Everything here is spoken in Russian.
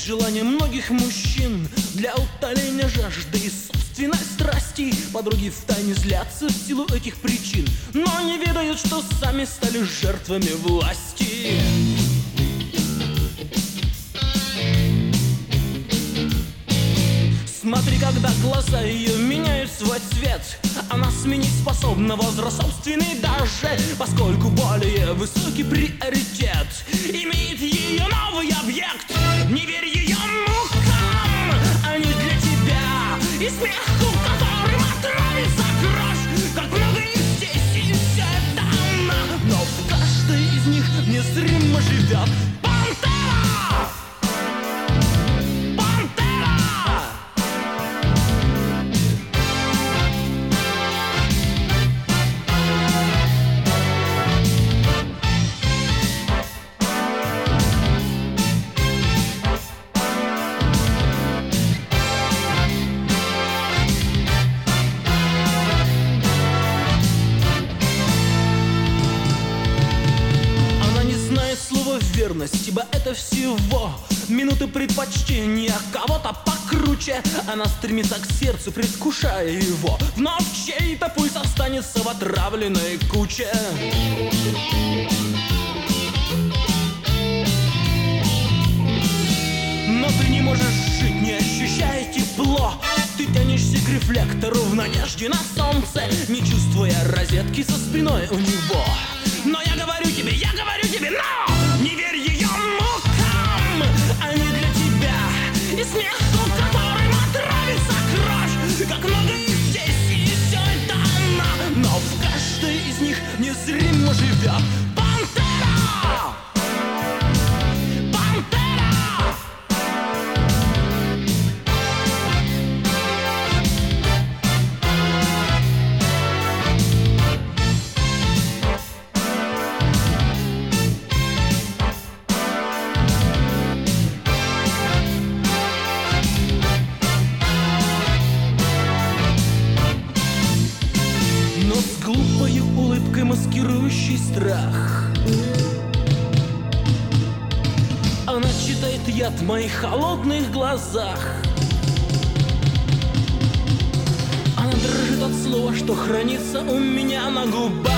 желание многих мужчин для утоления жажды и собственной страсти. Подруги втайне злятся в силу этих причин, но не ведают, что сами стали жертвами власти. Смотри, когда глаза ее меняют свой цвет, она сменить способна возраст собственный даже, поскольку более высокий приоритет имеет ее новый объект. Не верь ее мукам, они для тебя, и смеху, которым отравится кровь. Как много их здесь, и все это она, но в каждой из них незримо живет пантера. Верность, ибо это всего минуты предпочтения кого-то покруче. Она стремится к сердцу, предвкушая его. Вновь чей-то пульс останется в отравленной куче. Но ты не можешь жить, не ощущая тепло. Ты тянешься к рефлектору в надежде на солнце, не чувствуя розетки за спиной у него. Но я говорю тебе, но не верь ее мукам, они для тебя, и смеху, которым отравится кровь. Как много их здесь, и все это она, но в каждой из них незримо живет пантера. Глупою улыбкой, маскирующей страх, она читает яд в моих холодных глазах. Она дрожит от слова, что хранится у меня на губах.